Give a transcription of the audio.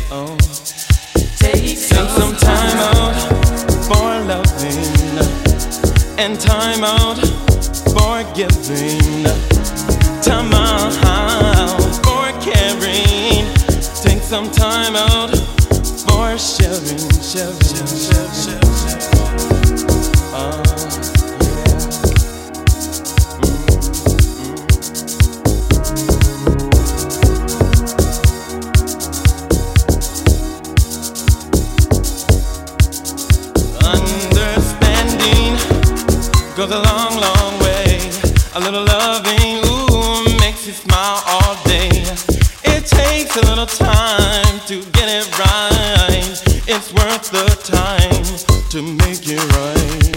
Oh, take some time out for loving and time out for giving. Time out for caring. Take some time out for sharing. Understanding goes a long, long way. A little loving, ooh, makes you smile all day. It takes a little time to get it right. It's worth the time to make it right.